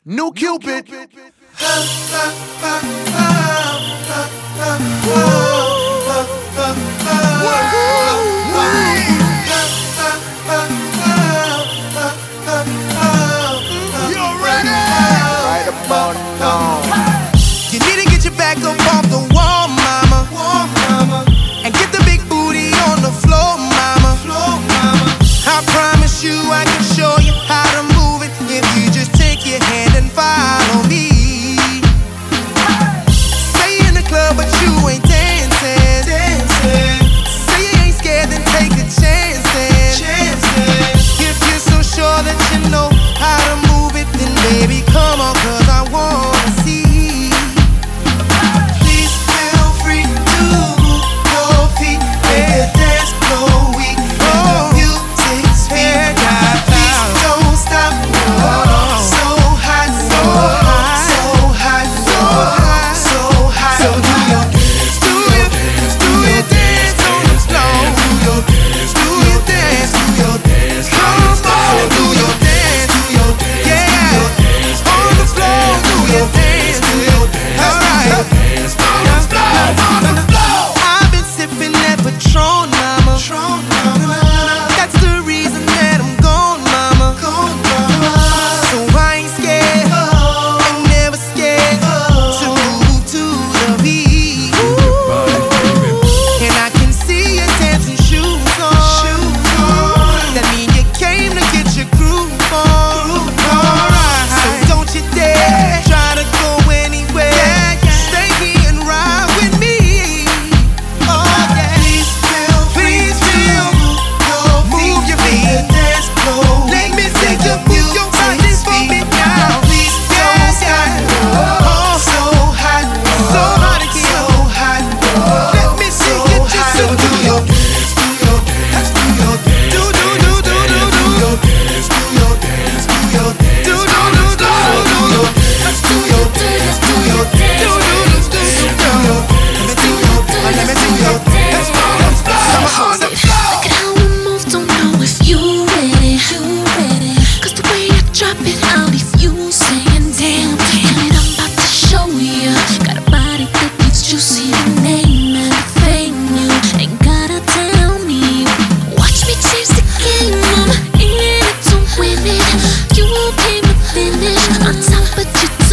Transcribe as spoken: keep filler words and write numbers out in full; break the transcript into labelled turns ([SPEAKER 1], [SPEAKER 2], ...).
[SPEAKER 1] New Cupid.
[SPEAKER 2] Right about now.
[SPEAKER 1] You need to get your back up off the wall, mama. And get the big booty on the floor, mama. I promise you I can show you how to move it if you just take your hand and follow me. Say you in the club but you ain't dancing. Say you ain't scared, then take a chance then. If you're so sure that you know how to move it, then baby come on, cause I wanna see. Please feel free to move your feet, make the dance go weak. The music's here, please don't stop. So hot, so hot, so hot, so hot, so hot. So do your dance, do your dance, do your dance on the floor. Do your dance, do your dance, do your dance. Come on, do your dance, do your dance, yeah. On the floor, do your dance, do your dance. Alright, on the floor, on the floor. I've been sipping that Patron, mama. That's the reason that I'm gone, mama. So I ain't scared, I'm never scared to move to the beat. And I can see your dancing shoes on. That mean you came to get your groove on. Alright, so don't you dare try to go anywhere. Stay here and ride with me. Oh yeah. Please feel, please feel, move your feet. Let me see you move your body for me now. Please don't stop. Oh, so hot, so hot again. So hot. Let me see you just so do your dance, do your dance, do your dance. Do do do do do do your dance, do your dance, do your dance. Do do do do do do. Let's do your dance, do your dance. Do do do do do do. Let me do your dance, let me do your dance. Let's go, let's go. Come on, let's go.
[SPEAKER 3] Look at how we move, don't know if you ready, you ready. Cause the way I drop it, I'll leave you saying damn, damn it, I'm about to show ya. Got a body that gets juicy, the name and the fame. You ain't gotta tell me. Watch me change the game, I'm in it to win it. You came to finish on top, but you